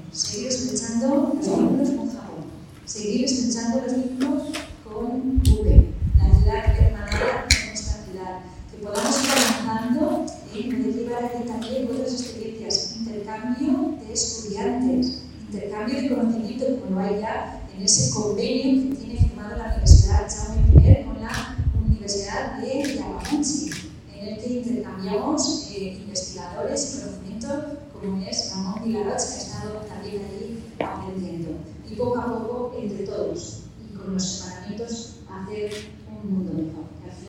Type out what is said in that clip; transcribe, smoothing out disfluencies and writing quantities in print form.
seguir estrechando los vínculos con Japón, seguir estrechando los vínculos con V, la ciudad hermanada de nuestra ciudad, que podamos ir avanzando y poder llevar aquí también otras experiencias, intercambio de estudiantes, intercambio de conocimiento, como lo hay ya en ese convenio que tiene firmado la Universidad Jaume I con la Universidad de Yamaguchi, en el que intercambiamos investigadores y conocimiento, como es Ramón Vilaroch, que ha estado también allí aprendiendo. Y poco a poco, entre todos y con los separamientos, hacer un mundo mejor.